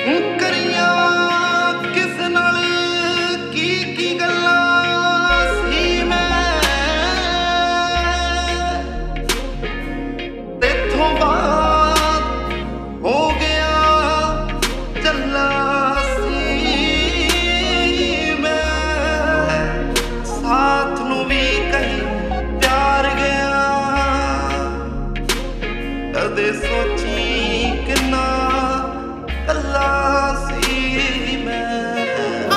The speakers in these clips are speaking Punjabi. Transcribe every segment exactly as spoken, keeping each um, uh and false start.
ਕਦੇ ਸੋਚੀ ਕਿੰਨਾ ਕੱਲਾ ਸੀ ਮੈਂ।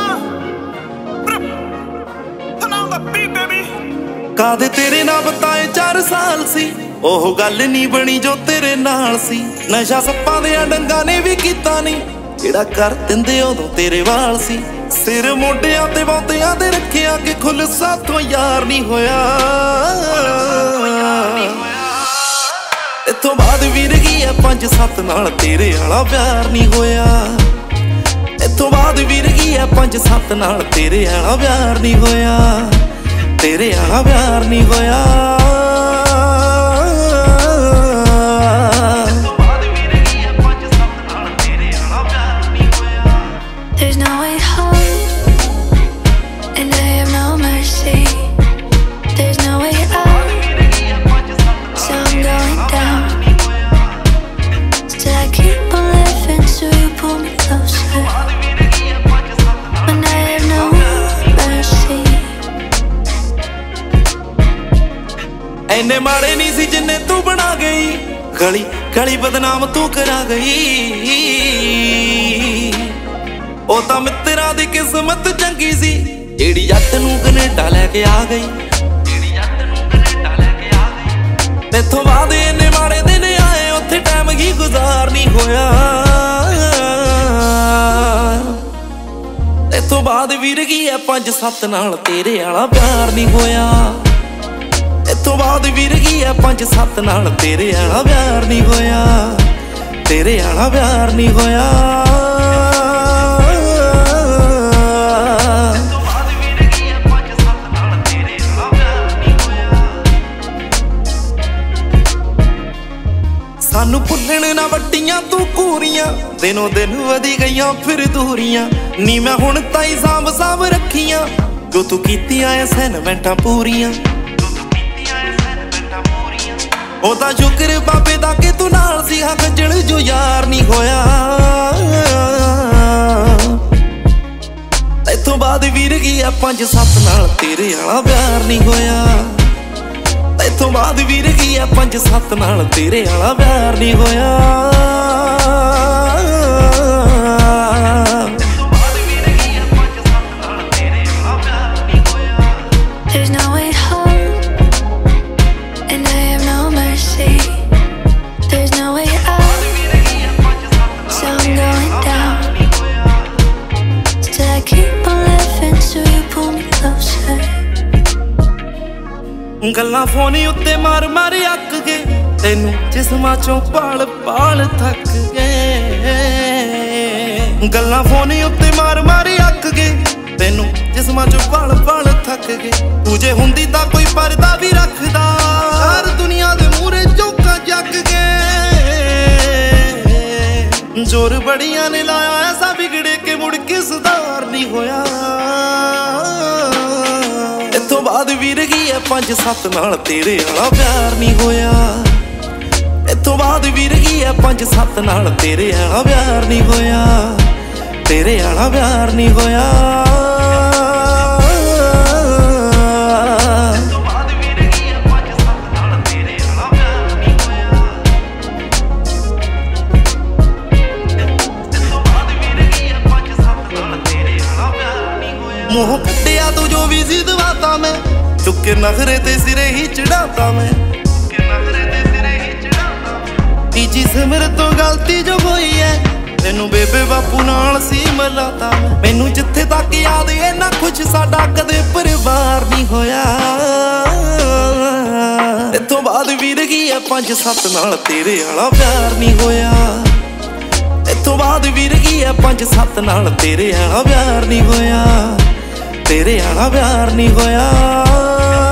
ਕਾਦੇ ਤੇਰੇ ਨਾਲ ਬਤਾਏ ਚਾਰ ਸਾਲ ਸੀ, ਉਹ ਗੱਲ ਨਹੀਂ ਬਣੀ ਜੋ ਤੇਰੇ ਨਾਲ ਸੀ। ਨਸ਼ਾ ਸੱਪਾਂ ਦੇ ਡੰਗਾਂ ਨੇ ਵੀ ਕੀਤਾ ਨਹੀਂ, ਜਿਹੜਾ ਕਰ ਦਿੰਦੇ ਉਦੋਂ ਤੇਰੇ ਵਾਲ ਸੀ। ਸਿਰ ਮੋਢਿਆਂ ਤੇ ਬਹੁਤਿਆਂ ਦੇ ਰੱਖਿਆ ਕਿ ਖੁੱਲ ਸਾਥੋਂ ਯਾਰ ਨਹੀਂ ਹੋਇਆ। ਇਥੋਂ ਬਾਅਦ ਵੀਰ ਗਈ ਐ ਪੰਜ ਸੱਤ ਨਾਲ ਤੇਰੇ ਵਾਲਾ ਪਿਆਰ ਨਹੀਂ ਹੋਇਆ। ਇਥੋਂ ਬਾਅਦ ਵੀਰ ਗਈ ਐ ਪੰਜ ਸੱਤ ਨਾਲ ਤੇਰੇ ਵਾਲਾ ਪਿਆਰ ਨਹੀਂ ਹੋਇਆ। ਤੇਰੇ ਵਾਲਾ ਪਿਆਰ ਨਹੀਂ ਹੋਇਆ। ਇੰਨੇ ਮਾੜੇ ਨਹੀਂ ਸੀ ਜਿੰਨੇ ਤੂੰ ਬਣਾ ਗਈ, ਗਲੀ ਗਲੀ ਬਦਨਾਮ ਤੂੰ ਕਰਾ ਗਈ। ਉਹ ਤਾਂ ਮਿੱਤਰਾਂ ਦੀ ਕਿਸਮਤ ਚੰਗੀ ਸੀ, ਜਿਹੜੀ ਜੱਟ ਨੂੰ ਕੈਨੇਡਾ ਲੈ ਕੇ ਆ ਗਈ। ਜਿਹੜੀ ਜੱਟ ਨੂੰ ਕੈਨੇਡਾ ਲੈ ਕੇ ਆ ਗਈ। ਤੇਥੋਂ ਬਾਅਦ ਇੰਨੇ ਮਾੜੇ ਦਿਨ ਆਏ, ਉੱਥੇ ਟਾਈਮ ਹੀ ਗੁਜ਼ਾਰ ਨਹੀਂ ਹੋਇਆ। ਤੇਥੋਂ ਬਾਅਦ ਵੀਰ ਗਈ ਐ ਪੰਜ ਸੱਤ ਨਾਲ ਤੇਰੇ ਵਾਲਾ ਪਿਆਰ ਨਹੀਂ ਹੋਇਆ। ਇਥੋਂ ਬਾਅਦ ਵੀਰ ਗਈ ਐ ਪੰਜ ਸੱਤ ਨਾਲ ਤੇਰੇ ਵਾਲਾ ਪਿਆਰ ਨਹੀਂ ਹੋਇਆ। ਤੇਰੇ ਵਾਲਾ ਪਿਆਰ ਨਹੀਂ ਹੋਇਆ। ਇਥੋਂ ਬਾਅਦ ਵੀਰ ਗਈ ਐ ਪੰਜ ਸੱਤ ਨਾਲ ਤੇਰੇ ਵਾਲਾ ਪਿਆਰ ਨਹੀਂ ਹੋਇਆ। ਸਾਨੂੰ ਭੁੱਲਣ ਨਾ ਵੱਡੀਆਂ ਤੂੰ ਕੂਰੀਆਂ, ਦਿਨੋਂ ਦਿਨ ਵਧੀ ਗਈਆਂ ਫਿਰ ਦੂਰੀਆਂ। ਨੀ ਮੈਂ ਹੁਣ ਤਾਈ ਸਾਂਭ ਸਾਂਭ ਰੱਖੀਆਂ, ਜੋ ਤੂੰ ਕੀਤੀਆਂ ਐ ਸੈਨਮੈਂਟਾਂ ਪੂਰੀਆਂ। ਉਹ ਤਾਂ ਸ਼ੁਕਰ ਬਾਬੇ ਦਾ ਕਿ ਤੂੰ ਨਾਲ ਸੀ, ਹਾਂ ਖੱਜਲ ਜੋ ਯਾਰ ਨਹੀਂ ਹੋਇਆ। ਇਥੋਂ ਬਾਅਦ ਵੀਰ ਗਈ ਐ ਪੰਜ ਸੱਤ ਨਾਲ ਤੇਰੇ ਵਾਲਾ ਪਿਆਰ ਨਹੀਂ ਹੋਇਆ। ਇਥੋਂ ਬਾਅਦ ਵੀਰ ਗਈ ਐ ਪੰਜ ਸੱਤ ਨਾਲ ਤੇਰੇ ਵਾਲਾ ਪਿਆਰ ਨਹੀਂ ਹੋਇਆ। ਗੱਲਾਂ ਫੋਨ ਉੱਤੇ ਮਾਰ ਮਾਰ ਅੱਕ ਗਏ, ਤੈਨੂੰ ਜਿਸਮਾਂ ਚੋਂ ਪਾਲ ਪਾਲ ਥੱਕ ਗਏ। ਗੱਲਾਂ ਫੋਨ ਉੱਤੇ ਮਾਰ ਮਾਰ ਅੱਕ ਗਏ, ਤੈਨੂੰ ਜਿਸਮਾਂ ਚੋਂ ਪਾਲ ਪਾਲ ਥੱਕ ਗਏ। ਤੂੰ ਜੇ ਹੁੰਦੀ ਤਾਂ ਕੋਈ ਪਰਦਾ ਵੀ ਰੱਖਦਾ, ਹਰ ਦੁਨੀਆ ਦੇ ਮੂਹਰੇ ਚੌਕਾਂ ਜੱਗ ਗਏ। ਜ਼ੋਰ ਬੜੀਆਂ ਨੇ ਲਾਇਆ ਐਸਾ ਵਿਗੜੇ ਕਿ ਮੁੜ ਕੇ ਸੁਧਾਰ ਨਹੀਂ ਹੋਇਆ। ਇਥੋਂ ਬਾਅਦ ਵੀਰ ਗਈ ਐ ਪੰਜ ਸੱਤ ਨਾਲ ਤੇਰੇ ਵਾਲਾ ਪਿਆਰ ਨਹੀਂ ਹੋਇਆ। ਇਥੋਂ ਬਾਅਦ ਵੀਰ ਗਈ ਐ ਪੰਜ ਸੱਤ ਨਾਲ ਤੇਰੇ ਵਾਲਾ ਪਿਆਰ ਨਹੀਂ ਹੋਇਆ। ਤੇਰੇ ਵਾਲਾ ਪਿਆਰ ਨਹੀਂ ਹੋਇਆ। ਇਥੋਂ ਬਾਅਦ ਵੀਰ ਗਈ ਐ ਪੰਜ ਸੱਤ ਨਾਲ ਤੇਰੇ ਵਾਲਾ ਪਿਆਰ ਨਹੀਂ ਹੋਇਆ। ਇਥੋਂ ਬਾਅਦ ਵੀਰ ਗਈ ਐ ਪੰਜ ਸੱਤ ਨਾਲ ਤੇਰੇ ਵਾਲਾ ਪਿਆਰ ਨਹੀਂ ਹੋਇਆ। ਮੂੰਹ ਕੱਢਿਆ ਤੂੰ ਜੋ ਵੀ ਸੀ ਦਵਾਤਾ ਮੈਂ, ਚੁੱਕੇ ਨਖਰੇ ਤੇ ਸਿਰੇ ਹੀ ਚੜਾਤਾ ਮੈਂ। ਚੁੱਕੇ ਨਖਰੇ ਤੇ ਸਿਰੇ ਹੀ ਚੜਾਤਾ। ਤੀਜੀ ਸਿਮਰ ਤੋਂ ਗਲਤੀ ਜੋ ਹੋਈ ਐ, ਤੈਨੂੰ ਬੇਬੇ ਬਾਪੂ ਨਾਲ ਸੀ ਮਿਲਾਤਾ ਮੈਂ। ਮੈਨੂੰ ਜਿੱਥੇ ਤੱਕ ਯਾਦ ਇੰਨਾ ਕੁਛ ਸਾਡਾ ਕਦੇ ਪਰਿਵਾਰ ਨਹੀਂ ਹੋਇਆ। ਇਥੋਂ ਬਾਅਦ ਵੀਰ ਗਈ ਐ ਪੰਜ ਸੱਤ ਨਾਲ ਤੇਰੇ ਵਾਲਾ ਪਿਆਰ ਨਹੀਂ ਹੋਇਆ। ਇਥੋਂ ਬਾਅਦ ਵੀਰ ਗਈ ਐ ਪੰਜ ਸੱਤ ਨਾਲ ਤੇਰੇ ਵਾਲਾ ਪਿਆਰ ਨਹੀਂ ਹੋਇਆ। ਤੇਰੇ ਵਾਲਾ ਪਿਆਰ ਨਹੀਂ ਹੋਇਆ।